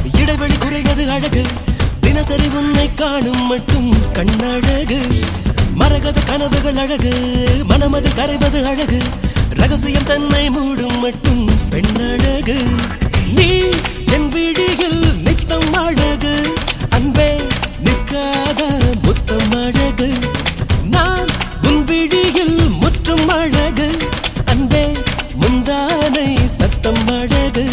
இடைவெளி குறைவது அழகு தினசரி உன்னை காணும் மட்டும் கண்ணழகு மரகத கனவுகள் அழகு மனமது கரைவது அழகு ரகசியம் தன்னை மூடும் மட்டும் பெண்ணழகு நீ என் விழியில் நித்தம் அழகு அன்பே நிற்காத முத்தம் அழகு நான் உன் விழியில் முற்றும் அழகு அன்பே முந்தானை சத்தம் அழகு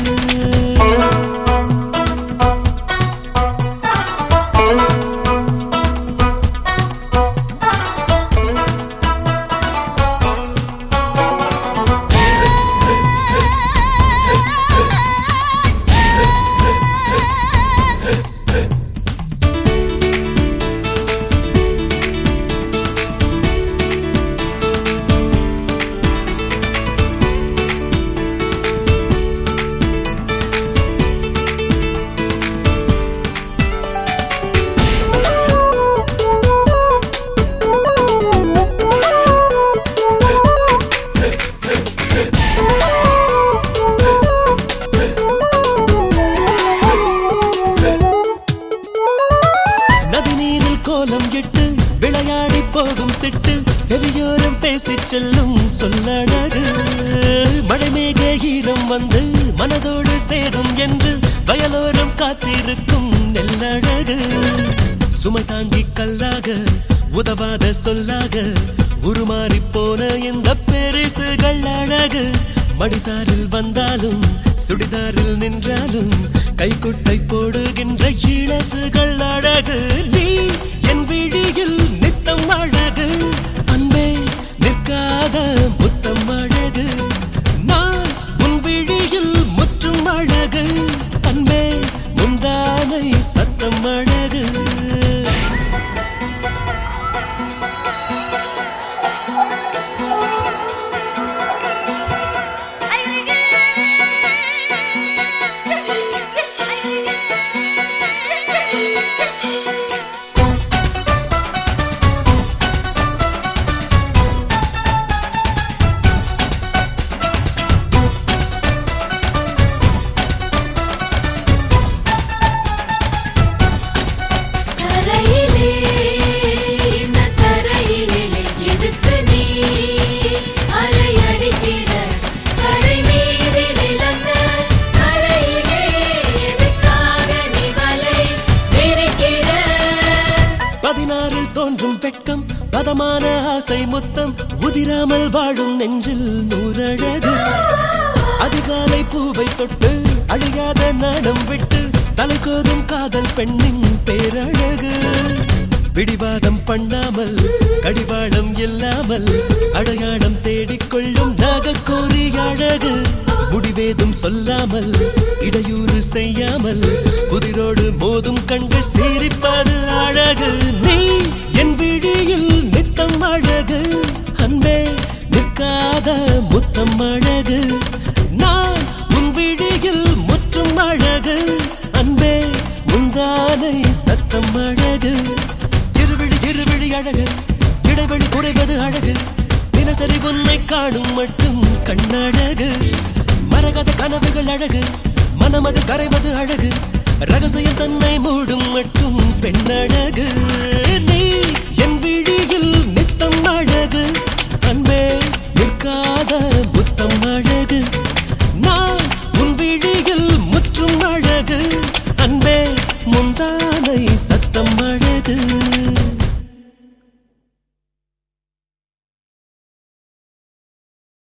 கோலம் எட்டு விளையாடி போகும் சிட்டு செவியோரம் பேசி செல்லும் சொல்லழகு மழைமேக ஈரம் வந்து மனதோடு சேரும் என்று வயலோரம் காத்திருக்கும் நெல்லழகு சுமை தாங்கி கல்லாக உதவாத சொல்லாக உருமாறி போன இந்த பெரிசுகள் அழகு மடிசாரில் வந்தாலும் சுடிதாரில் நின்றாலும் கைக்குட்டை போடுகின்ற இளசுகள் அழகு நீ என் விழியில் நித்தம் அழகு அன்பே நிற்காத முத்தம் அழகு நான் உன் விழியில் முற்றும் அழகு அன்பே முந்தானை சத்தம் அழகு தோன்றும் வெட்கம் பதமான ஆசை முத்தம் உதிராமல் வாழும் நெஞ்சில் நூறழகு அதிகாலை பூவை தொட்டு அழியாத நாணம் விட்டு தலைகோதும் காதல் பெண்ணின் பேரழகு பிடிவாதம் பண்ணாமல் கடிவாளம் இல்லாமல் அடையாளம் தேடிக்கொள்ளும் நாகக்கோரி அழகு முடிவேதும் சொல்லாமல் இடையூறு செய்யாமல் புதிரோடு மோதும் கண்கள் சிரிப்பது அழகு நீ என் விழியில் நித்தம் அழகு அன்பே நிற்காத முத்தம் அழகு நான் உன் விழியில் முற்றும் அழகு அன்பே முந்தானை சத்தம் அழகு இருவிழி அழகு இடைவெளி குறைவது அழகு தினசரி உன்னை காணும் மட்டும் கண்ணழகு மரகத கனவுகள் அழகு மனமது கரைவது அழகு ரகசியம் தன்னை மூடும் மட்டும் பெண்ணழகு